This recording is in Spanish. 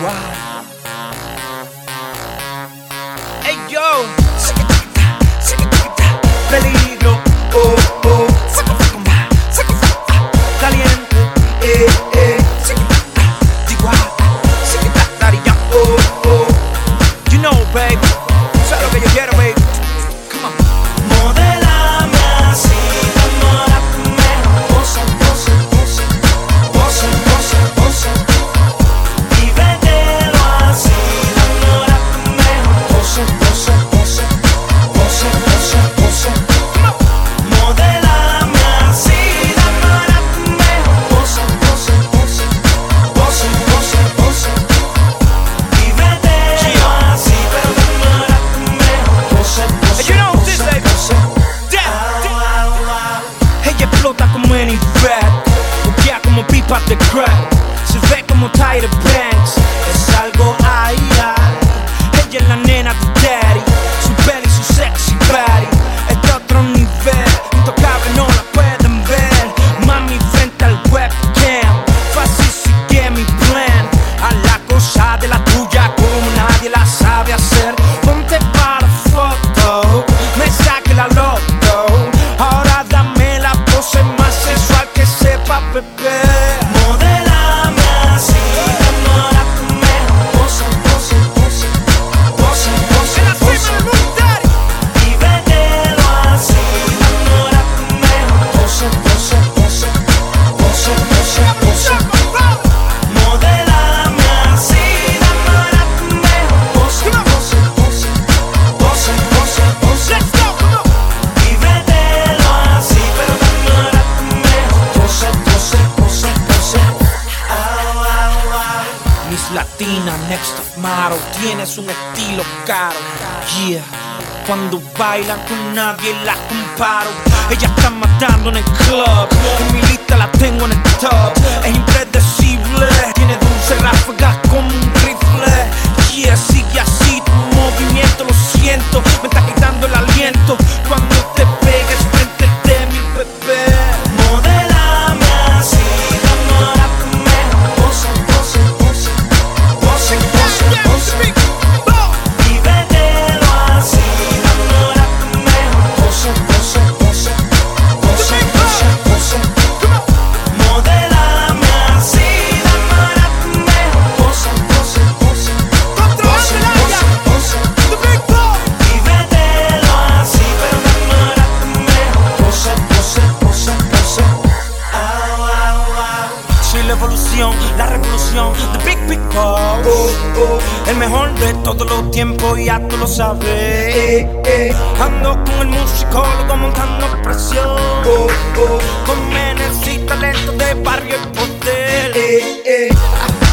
Hey yo, peligro, oh, oh, caliente, daddy, ya, oh, oh. You know, baby, sabes lo que yo quiero, baby. Come on. Modélame así, enamórame, pose, pose, pose, pose, pose, pose. Vívetelo así, enamórame, pose, pose, pose, pose, pose, pose. Modélame así, enamórame, pose, pose, pose, pose, pose, pose. Vívetelo así, pero enamórame, pose, pose. You know this, baby. Ella explota como any rap, buquea como pipa de crack, se ve como Tyra Banks, es algo ay, ay. Ella es la nena de daddy, su belly, su sexy body, es de otro nivel, intocable no la pueden ver. Mami frente al webcam, fácil sigue mi plan, a la cosa de la tuya como nadie la sabe hacer. Ponte para foto, me saque la loto, ahora dame la pose más sensual que sepa beber. Modélame así, enamórame, pose, pose, pose, pose, pose, pose. Vívetelo así, enamórame, pose, pose, pose, pose, pose, pose. Modélame así, enamórame, pose, pose, pose, pose, pose, pose. Vívetelo así, pero enamórame, pose, pose, pose, pose. Miss Latina, next top model, tienes un estilo caro. Yeah, cuando bailan con nadie la comparo. Ella está matando en el club, en mi lista la tengo en el top. Es impredecible, tiene dulce ráfagas como un rifle. Yeah, sigue así tu movimiento, lo siento, me está quitando el aliento cuando te pegues frente de mi bebé. Modélame así, enamórame, pose, pose, pose, pose, pose, pose. Vívetelo así, enamórame, pose, pose, pose, pose, pose, pose. Modélame así, enamórame, pose, pose, pose, pose, pose, pose. Vívetelo así, pero enamórame, pose, pose, pose, pose. Soy la evolución, la revolución, the big oh, oh. El mejor de todos los tiempos, ya tú lo sabes. Ando con el musicólogo montando presión, con menes y talento de barrio y poder.